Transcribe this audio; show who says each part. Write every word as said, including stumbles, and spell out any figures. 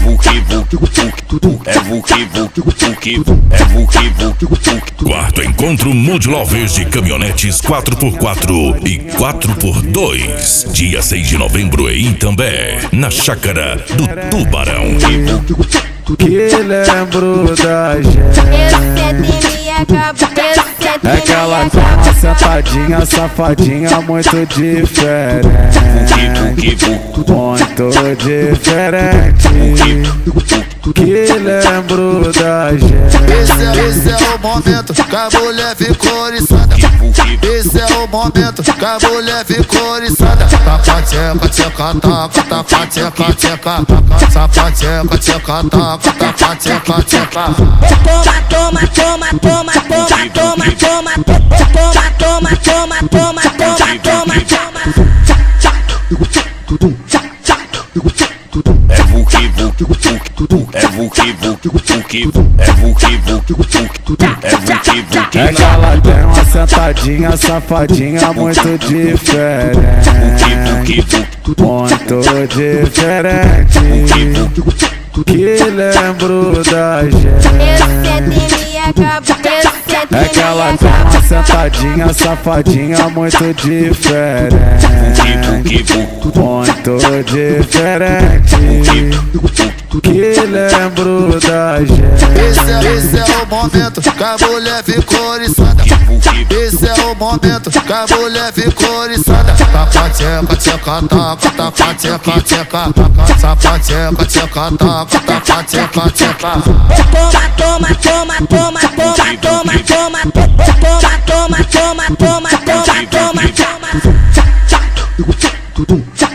Speaker 1: vuki vuki vuki, é vuki vuki vuki, é vuki vuki vuki.
Speaker 2: Quarto encontro Mood Lovers de caminhonetes quatro por quatro e quatro por dois. Dia seis de novembro em Itambé, na chácara do Tubarão.
Speaker 3: Que lembro da gente. É que ela tem uma sentadinha, safadinha muito diferente. Muito diferente. Que lembro da gente.
Speaker 4: Esse é, esse é o momento que a mulher ficou oriçada. Esse é o momento que a mulher ficou oriçada. Taca, tcheca, tcheca, taca, taca, tcheca, tcheca. Taca, tcheca, tcheca, taca, taca, tcheca, tcheca.
Speaker 5: Toma, toma, toma, toma, toma, toma, toma, toma, toma, toma, toma, toma, toma.
Speaker 1: É vuki vuki vuki, é vuki vuki vuki, é vuki vuki vuki, é vuki vuki.
Speaker 3: É que ela tem uma sentadinha, safadinha muito diferente. Muito diferente. Que lembro da gente. É que ela tem uma sentadinha, safadinha muito diferente. Muito diferente. Que lembro da gente.
Speaker 4: Esse é, esse é o momento que a mulher ficou oriçada. Esse é o momento que a mulher ficou oriçada. Taca, tcheca, tcheca, taca, taca, tcheca, tcheca. Taca, tcheca, tcheca, taca, taca, tcheca, tcheca.
Speaker 5: Toma, toma, toma, toma, toma, toma, toma, toma, toma, toma, toma, toma, toma, toma.